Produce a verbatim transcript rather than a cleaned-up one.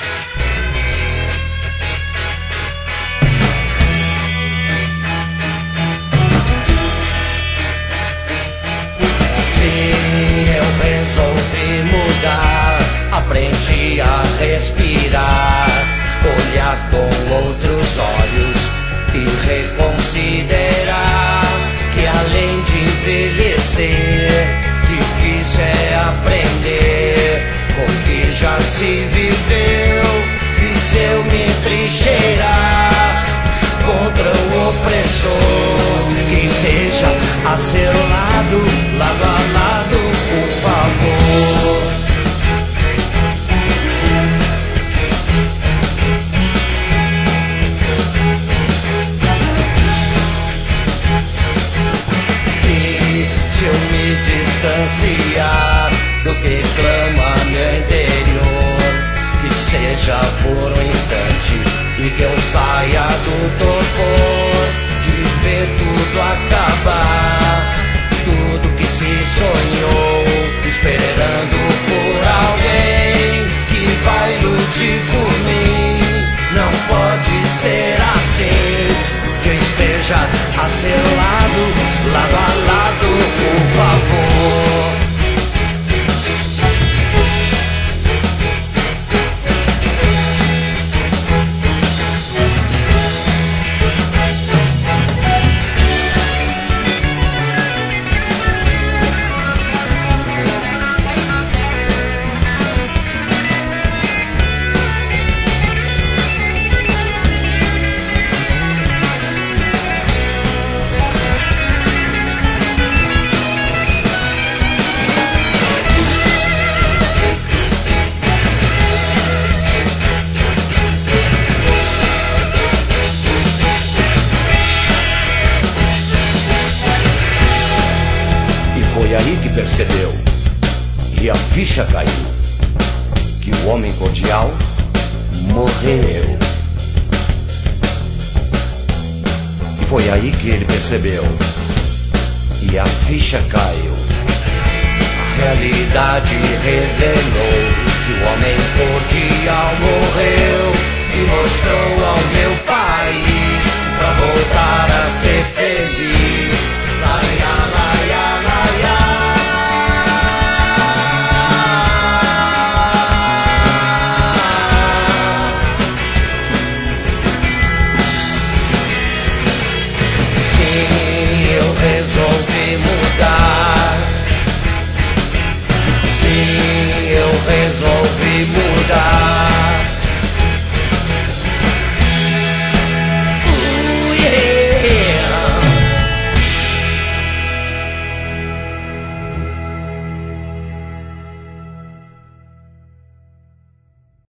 Aprendi a respirar, olhar com outros olhos e reconsiderar que além de envelhecer, difícil é aprender com o que já se viveu. E se eu me trincheirar contra o opressor, que seja a seu lado, lado a lado, por favor. Se eu me distanciar do que clama meu interior, que seja por um instante e que eu saia do torpor de ver tudo acabar, tudo que se sonhou, esperando por alguém que vai lutar por mim. Não pode ser assim, que eu esteja a seu lado, lado a lado, por favor. Foi aí que percebeu, e a ficha caiu, que o homem cordial morreu. E foi aí que ele percebeu, e a ficha caiu. A realidade revelou que o homem cordial morreu e mostrou ao meu país pra voltar a ser feliz. Laia, laia, laia. Sim, eu resolvi mudar. Sim, eu resolvi mudar.